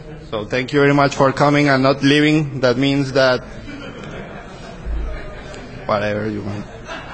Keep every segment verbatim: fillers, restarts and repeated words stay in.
So thank you very much for coming and not leaving. That means that whatever you want.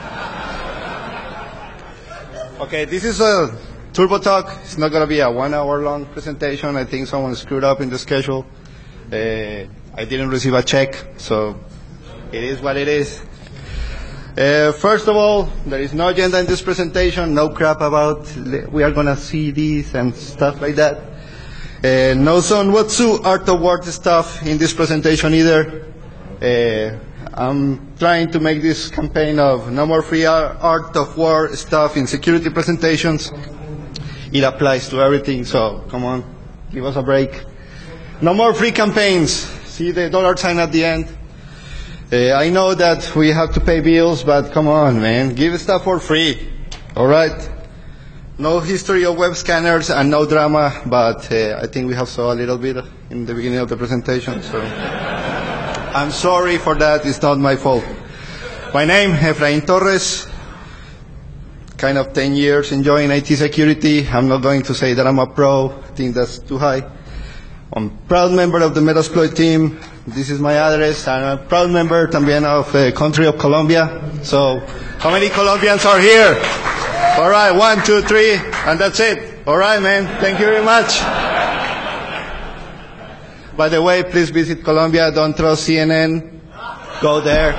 Okay, this is a Turbo Talk. It's not going to be a one-hour-long presentation. I think someone screwed up in the schedule. Uh, I didn't receive a check, so it is what it is. Uh, first of all, there is no agenda in this presentation, no crap about we are going to see this and stuff like that. Uh, no Sonwatsu Art of War stuff in this presentation either. Uh, I'm trying to make this campaign of no more free Art of War stuff in security presentations. It applies to everything, so come on, give us a break. No more free campaigns. See the dollar sign at the end? Uh, I know that we have to pay bills, but come on, man. Give stuff for free. All right? No history of web scanners and no drama, but uh, I think we have saw a little bit in the beginning of the presentation. So I'm sorry for that. It's not my fault. My name, Efrain Torres. Kind of ten years enjoying I T security. I'm not going to say that I'm a pro. I think that's too high. I'm a proud member of the Metasploit team. This is my address. I'm a proud member también of the country of Colombia. So, how many Colombians are here? All right, one, two, three, and that's it. All right, man. Thank you very much. By the way, please visit Colombia. Don't trust C N N. Go there.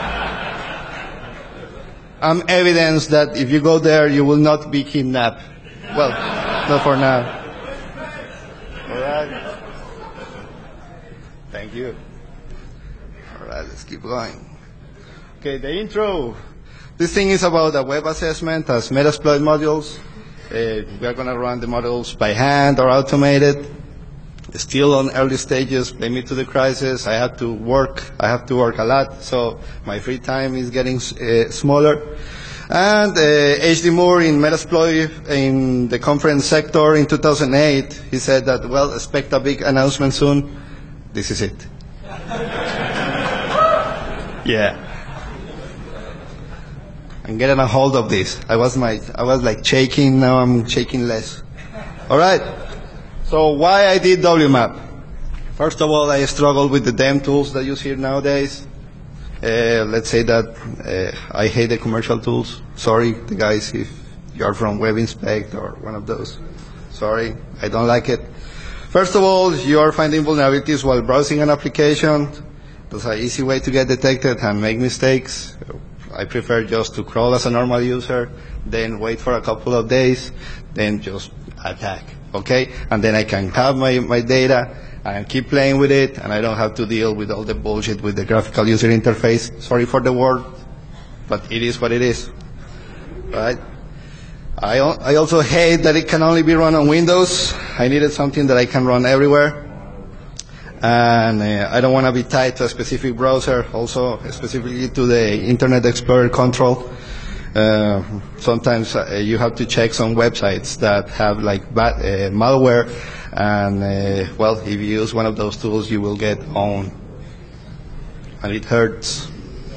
I'm evidence that if you go there, you will not be kidnapped. Well, not for now. All right. Thank you. All right, let's keep going. Okay, the intro. This thing is about a web assessment as Metasploit modules. Uh, we are going to run the models by hand or automated. Still on early stages, blame me to the crisis. I have to work. I have to work a lot, so my free time is getting uh, smaller. And uh, H D Moore in Metasploit in the conference sector in two thousand eight, he said that, well, expect a big announcement soon. This is it. Yeah. I'm getting a hold of this. I was my, I was like shaking. Now I'm shaking less. All right. So why I did W map? First of all, I struggled with the damn tools that you see nowadays. Uh, let's say that uh, I hate the commercial tools. Sorry, the guys, if you're from WebInspect or one of those. Sorry, I don't like it. First of all, you are finding vulnerabilities while browsing an application. That's an easy way to get detected and make mistakes. I prefer just to crawl as a normal user, then wait for a couple of days, then just attack, okay? And then I can have my, my data and keep playing with it, and I don't have to deal with all the bullshit with the graphical user interface. Sorry for the word, but it is what it is, right? I, I also hate that it can only be run on Windows. I needed something that I can run everywhere. And uh, I don't want to be tied to a specific browser, also specifically to the Internet Explorer control. Uh, sometimes uh, you have to check some websites that have like bad, uh, malware, and uh, well, if you use one of those tools, you will get owned. And it hurts.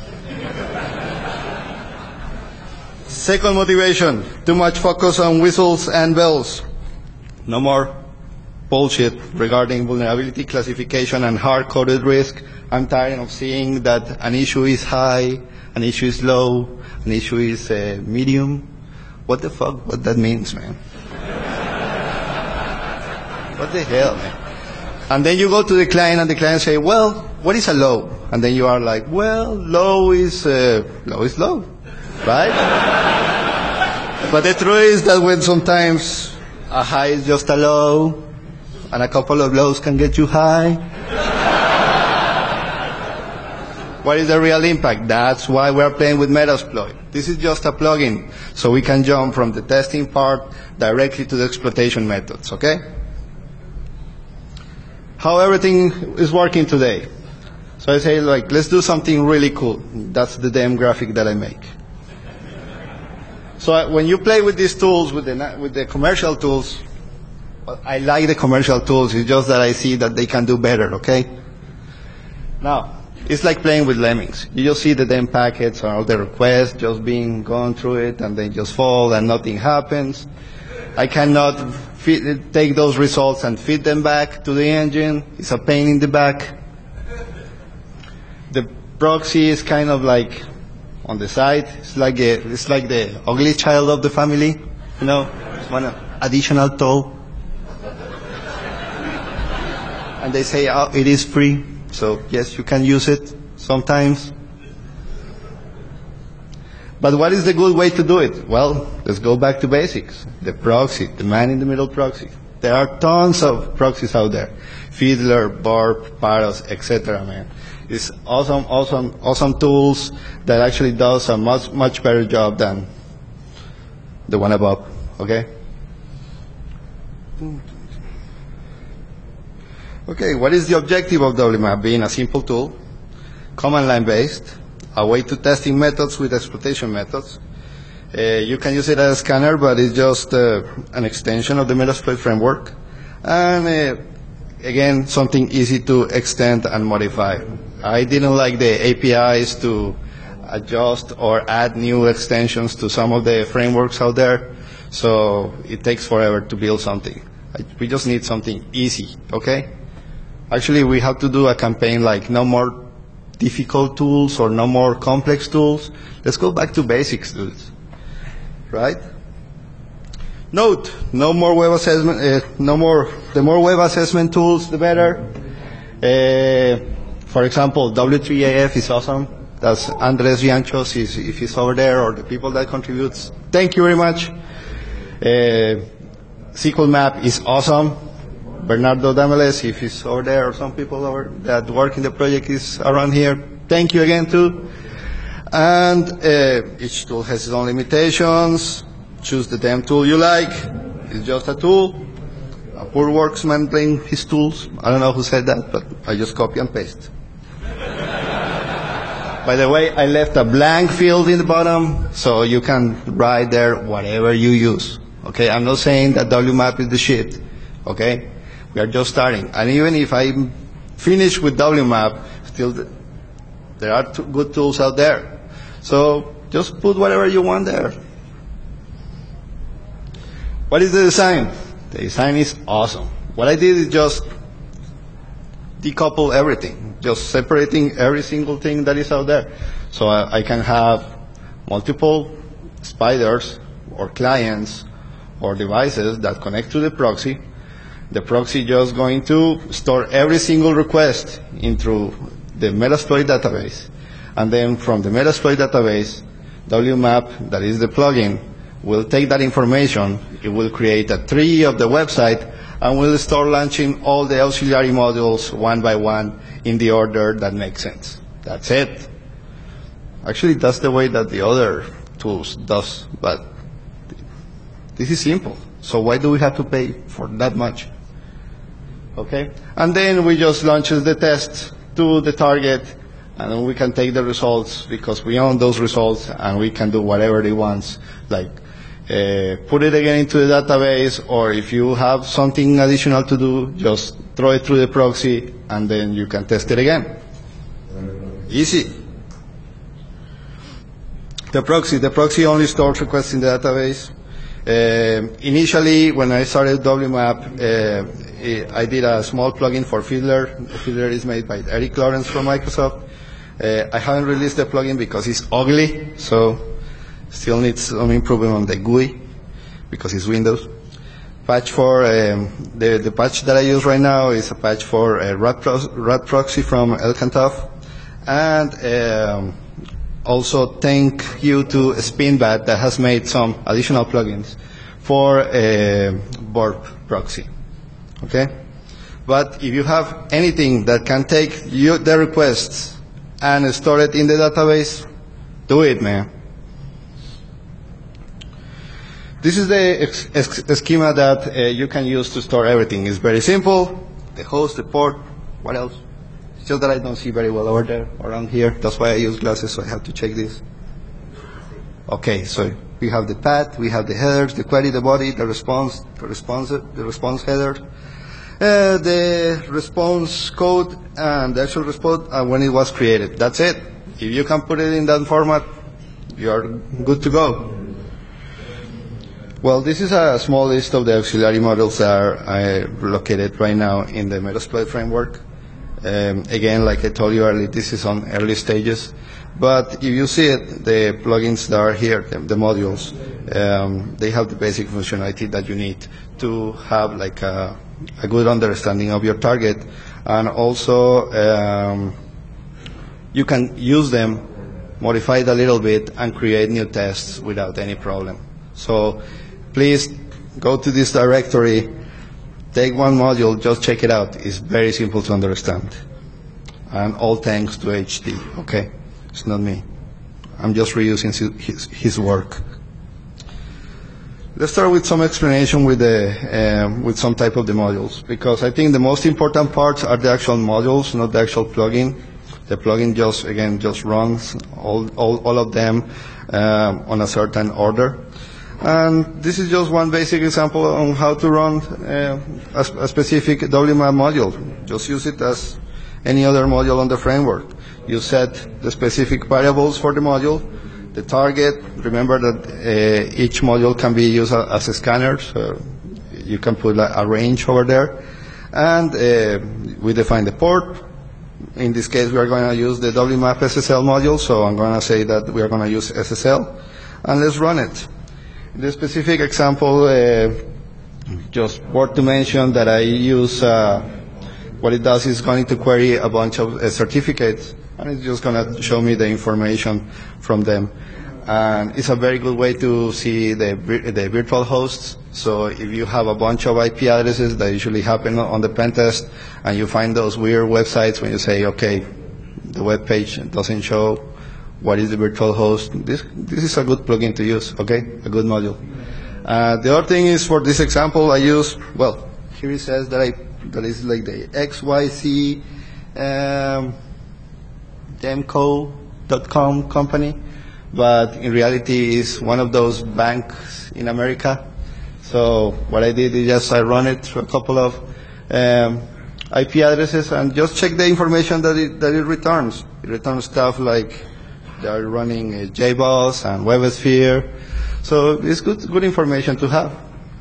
Second motivation, too much focus on whistles and bells. No more bullshit regarding vulnerability classification and hard-coded risk. I'm tired of seeing that an issue is high, an issue is low, an issue is uh, medium. What the fuck, what that means, man? What the hell, man? And then you go to the client and the client say, well, what is a low? And then you are like, well, low is, uh, low is low, right? But the truth is that when sometimes a high is just a low, and a couple of lows can get you high. What is the real impact? That's why we're playing with Metasploit. This is just a plugin, so we can jump from the testing part directly to the exploitation methods, okay? How everything is working today. So I say, like, let's do something really cool. That's the damn graphic that I make. So when you play with these tools, with the, with the commercial tools, well, I like the commercial tools. It's just that I see that they can do better, okay? Now, it's like playing with lemmings. You just see the damn packets or all the requests just being gone through it, and they just fall and nothing happens. I cannot feed, take those results and feed them back to the engine. It's a pain in the back. The proxy is kind of like on the side. It's like a, it's like the ugly child of the family, you know, one additional toe. And they say, oh, it is free, so yes, you can use it sometimes. But what is the good way to do it? Well, let's go back to basics. The proxy, the man-in-the-middle proxy. There are tons of proxies out there. Fiddler, Burp, Paros, et cetera, man. It's awesome, awesome, awesome tools that actually does a much, much better job than the one above, okay? Okay, what is the objective of W map? Being a simple tool, command line based, a way to testing methods with exploitation methods. Uh, you can use it as a scanner, but it's just uh, an extension of the Metasploit framework. And uh, again, something easy to extend and modify. I didn't like the A P Is to adjust or add new extensions to some of the frameworks out there, so it takes forever to build something. We just need something easy, okay? Actually, we have to do a campaign like no more difficult tools or no more complex tools. Let's go back to basics, dudes. Right? Note, no more web assessment, uh, no more, the more web assessment tools, the better. Uh, for example, W three A F is awesome. That's Andres Vianchos, is, if he's over there, or the people that contributes. Thank you very much. Uh, S Q L Map is awesome. Bernardo Dameles, if he's over there, or some people over that work in the project is around here. Thank you again, too. And uh, each tool has its own limitations. Choose the damn tool you like. It's just a tool. A poor worksman playing his tools. I don't know who said that, but I just copy and paste. By the way, I left a blank field in the bottom, so you can write there whatever you use. Okay, I'm not saying that W map is the shit. Okay, we are just starting. And even if I'm finished with W map, still th there are t good tools out there. So just put whatever you want there. What is the design? The design is awesome. What I did is just decouple everything, just separating every single thing that is out there. So I, I can have multiple spiders or clients or devices that connect to the proxy. The proxy just going to store every single request into the Metasploit database. And then from the Metasploit database, W map, that is the plugin, will take that information. It will create a tree of the website, and will start launching all the auxiliary modules one by one in the order that makes sense. That's it. Actually, that's the way that the other tools does, but this is simple. So why do we have to pay for that much? Okay? And then we just launch the test to the target, and then we can take the results because we own those results, and we can do whatever it wants, like Uh, put it again into the database, or if you have something additional to do, just throw it through the proxy, and then you can test it again. Easy. The proxy, the proxy only stores requests in the database. Uh, initially, when I started W map, uh, I did a small plugin for Fiddler. Fiddler is made by Eric Lawrence from Microsoft. Uh, I haven't released the plugin because it's ugly, so still needs some improvement on the G U I because it's Windows. Patch for um, the the patch that I use right now is a patch for uh, rat, pro rat proxy from Elcantov, and um, also thank you to Spinbat that has made some additional plugins for uh, Burp proxy. Okay, but if you have anything that can take you, the requests and store it in the database, do it, man. This is the ex ex schema that uh, you can use to store everything. It's very simple. The host, the port, what else? It's just that I don't see very well over there, around here. That's why I use glasses, so I have to check this. Okay, so we have the path, we have the headers, the query, the body, the response, the response, the response header, uh, the response code, and the actual response uh, when it was created. That's it. If you can put it in that format, you are good to go. Well, this is a small list of the auxiliary modules that are uh, located right now in the Metasploit framework. Um, again, like I told you earlier, this is on early stages. But if you see it, the plugins that are here, the, the modules, um, they have the basic functionality that you need to have like a, a good understanding of your target. And also, um, you can use them, modify it a little bit, and create new tests without any problem. So please go to this directory, take one module, just check it out. It's very simple to understand. And all thanks to H D, okay? It's not me. I'm just reusing his, his work. Let's start with some explanation with, the, um, with some type of the modules, because I think the most important parts are the actual modules, not the actual plugin. The plugin just, again, just runs all, all, all of them um, on a certain order. And this is just one basic example on how to run uh, a, a specific W M A P module. Just use it as any other module on the framework. You set the specific variables for the module, the target. Remember that uh, each module can be used as a scanner, so you can put a range over there. And uh, we define the port. In this case, we are going to use the W M A P S S L module, so I'm going to say that we are going to use S S L. And let's run it. In the specific example, uh, just worth to mention that I use, uh, what it does is going to query a bunch of uh, certificates, and it's just going to show me the information from them. And it's a very good way to see the, the virtual hosts. So if you have a bunch of I P addresses that usually happen on the pen test, and you find those weird websites when you say, okay, the web page doesn't show what is the virtual host, this, this is a good plugin to use, okay, a good module. Uh, the other thing is, for this example, I use, well, here it says that I, that is like the X Y Z um, demco dot com company, but in reality is one of those banks in America. So what I did is just I run it through a couple of um, I P addresses and just check the information that it, that it returns. It returns stuff like they are running uh, J BOSS and WebSphere. So it's good, good information to have.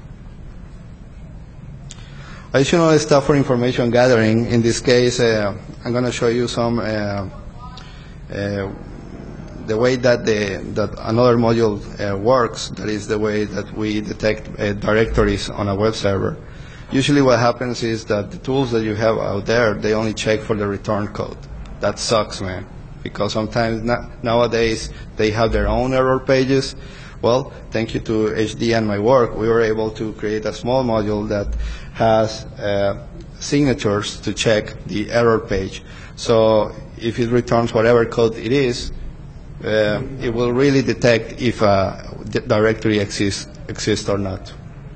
Additional stuff for information gathering. In this case, uh, I'm going to show you some uh, uh, the way that the that another module uh, works. That is the way that we detect uh, directories on a web server. Usually, what happens is that the tools that you have out there, they only check for the return code. That sucks, man, because sometimes na nowadays they have their own error pages. Well, thank you to H D and my work, we were able to create a small module that has uh, signatures to check the error page. So if it returns whatever code it is, uh, it will really detect if a directory exists, exists or not.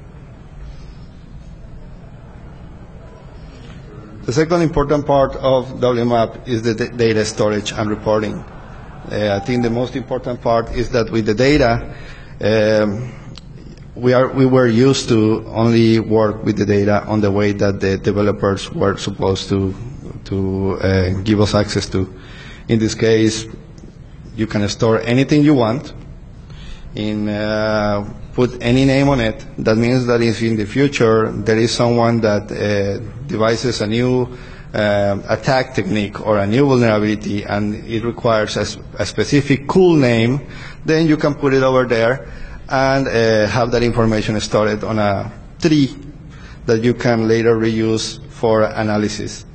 The second important part of W M A P is the data storage and reporting. Uh, I think the most important part is that with the data, um, we are we were used to only work with the data on the way that the developers were supposed to to uh, give us access to. In this case, you can store anything you want, in uh, put any name on it. That means that if in the future there is someone that uh, devises a new Uh, attack technique or a new vulnerability and it requires a, a specific cool name, then you can put it over there and uh, have that information stored on a tree that you can later reuse for analysis.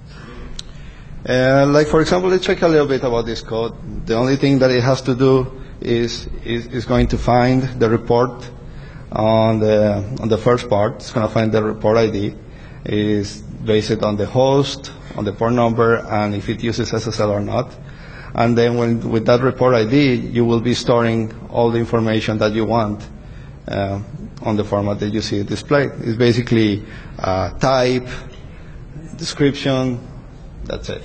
Uh, like, for example, let's check a little bit about this code. The only thing that it has to do is, is, is going to find the report on the, on the first part. It's going to find the report I D. It is based on the host, on the port number, and if it uses S S L or not. And then when, with that report I D, you will be storing all the information that you want uh, on the format that you see it displayed. It's basically uh, type, description, that's it.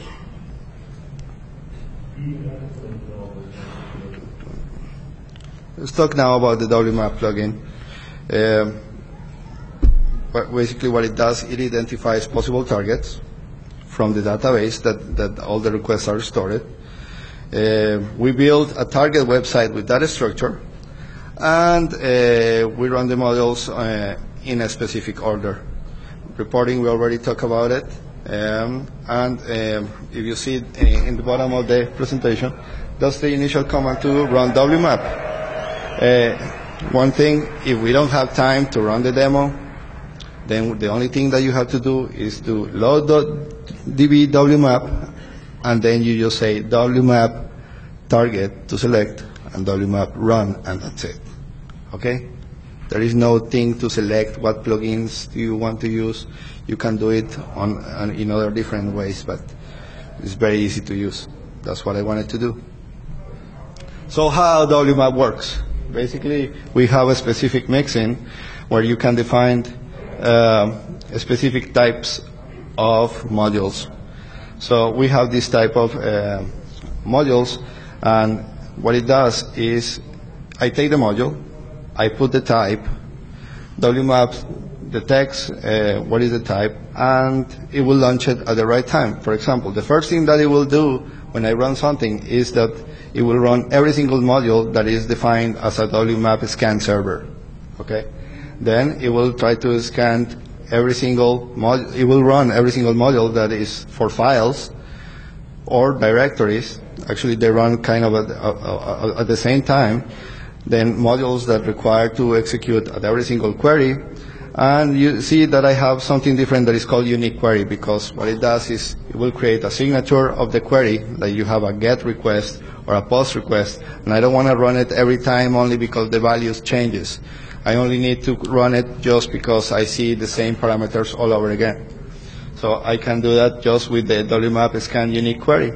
Let's talk now about the W M A P plugin. Uh, Basically what it does, it identifies possible targets from the database that, that all the requests are stored. Uh, we build a target website with that structure, And uh, we run the modules uh, in a specific order. Reporting, we already talked about it. Um, and um, if you see it in the bottom of the presentation, that's the initial command to run W map. Uh, one thing, if we don't have time to run the demo, then the only thing that you have to do is to load the D B W map, and then you just say W map target to select, and W map run, and that's it. Okay? There is no thing to select what plugins do you want to use. You can do it on, on in other different ways, but it's very easy to use. That's what I wanted to do. So how W map works? Basically, we have a specific mixin where you can define uh, specific types of modules. So we have this type of uh, modules, and what it does is I take the module, I put the type, W maps detects uh, what is the type, and it will launch it at the right time. For example, the first thing that it will do when I run something is that it will run every single module that is defined as a W map scan server. Okay? Then it will try to scan every single module, it will run every single module that is for files or directories. Actually, they run kind of at, uh, at the same time. Then modules that require to execute at every single query. And you see that I have something different that is called unique query, because what it does is it will create a signature of the query, that you have a GET request or a POST request, and I don't want to run it every time only because the values changes. I only need to run it just because I see the same parameters all over again. So I can do that just with the W map scan unique query.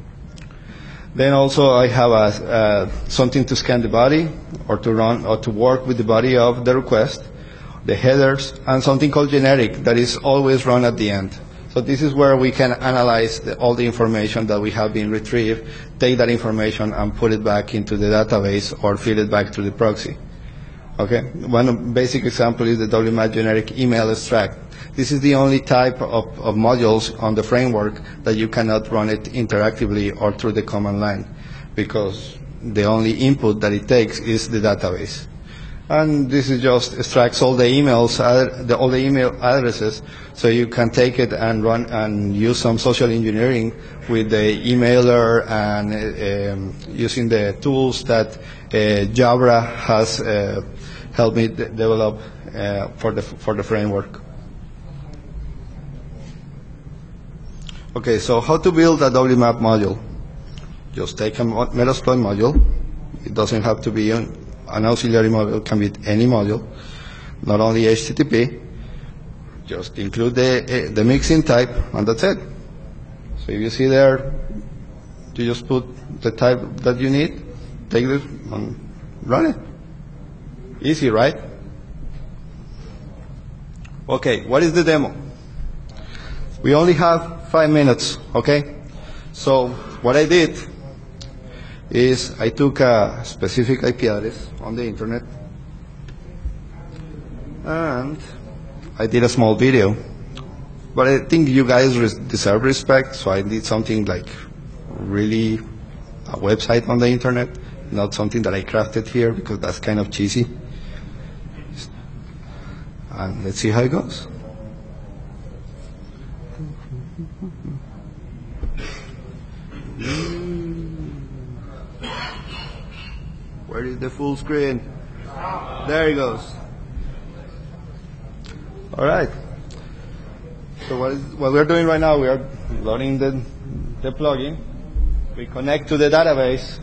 Then also I have a, uh, something to scan the body, or to run, or to work with the body of the request, the headers, and something called generic that is always run at the end. So this is where we can analyze the, all the information that we have been retrieved, take that information and put it back into the database or feed it back to the proxy. Okay, one basic example is the W map generic email extract. This is the only type of, of modules on the framework that you cannot run it interactively or through the command line, because the only input that it takes is the database. And this is just extracts all the emails, uh, the, all the email addresses, so you can take it and run and use some social engineering with the emailer and uh, um, using the tools that uh, Jabra has uh, helped me de develop uh, for the for the framework. Okay, so how to build a W map module? Just take a Metasploit module. It doesn't have to be an, an auxiliary module, it can be any module, not only H T T P. Just include the, the mixin type, and that's it. So if you see there, you just put the type that you need, take it and run it. Easy, right? Okay, what is the demo? We only have five minutes, okay? So what I did is I took a specific I P address on the internet, and I did a small video. But I think you guys res deserve respect, so I did something like really a website on the internet, not something that I crafted here, because that's kind of cheesy. And let's see how it goes. Where is the full screen? There it goes. All right. So what, is, what we're doing right now, we are loading the, the plugin. We connect to the database.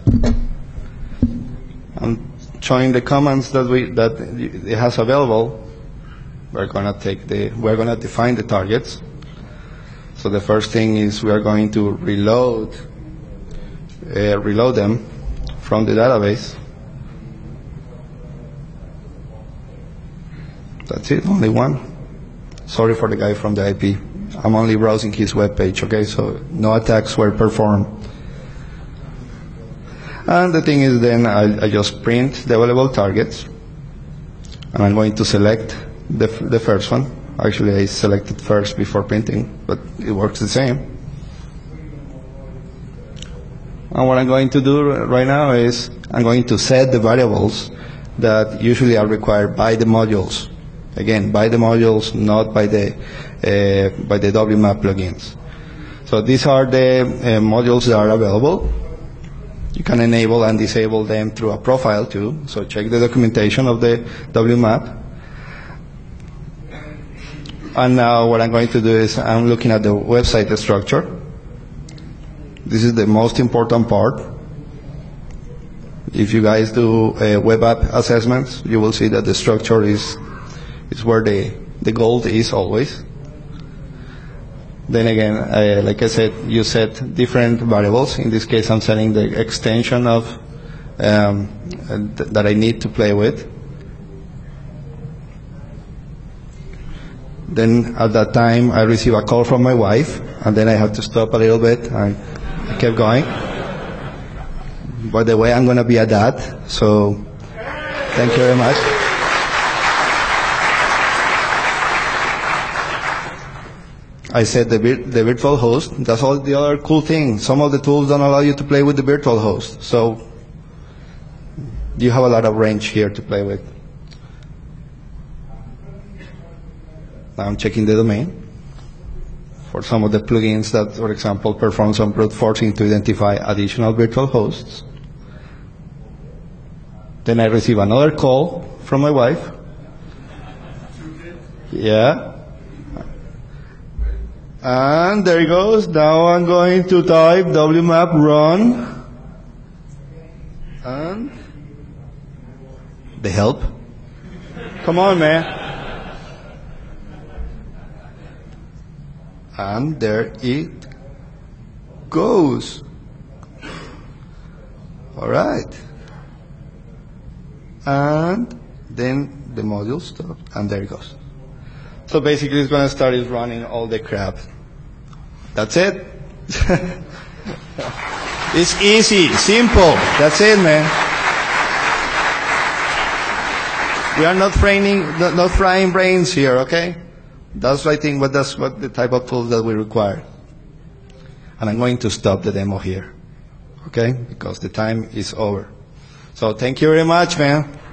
I'm showing the commands that we that it has available. We're gonna take the we're gonna define the targets. So the first thing is we are going to reload uh, reload them from the database. That's it, only one. Sorry for the guy from the I P. I'm only browsing his web page, okay? So no attacks were performed. And the thing is then I, I just print the available targets. And I'm going to select the, the first one. Actually, I selected first before printing, but it works the same. And what I'm going to do right now is I'm going to set the variables that usually are required by the modules. Again, by the modules, not by the uh, by the W map plugins. So these are the uh, modules that are available. You can enable and disable them through a profile too. So check the documentation of the W map. And now what I'm going to do is I'm looking at the website structure. This is the most important part. If you guys do uh, web app assessments, you will see that the structure is is where the the gold is always. Then again, uh, like I said, you set different variables. In this case, I'm setting the extension of um, th that I need to play with. Then at that time, I receive a call from my wife, and then I have to stop a little bit, and I kept going. By the way, I'm going to be a dad, so thank you very much. I said the, vir the virtual host. That's all the other cool thing. Some of the tools don't allow you to play with the virtual host. So you have a lot of range here to play with. Now I'm checking the domain for some of the plugins that, for example, perform some brute forcing to identify additional virtual hosts. Then I receive another call from my wife. Yeah. And there it goes. Now I'm going to type W map run. And the help. Come on, man. And there it goes. All right. And then the module stops, and there it goes. So basically it's going to start is running all the crap. That's it. It's easy, simple. That's it, man. We are not frying, not frying brains here, okay? That's I think what that's what the type of tools that we require. And I'm going to stop the demo here, okay? Because the time is over. So thank you very much, man.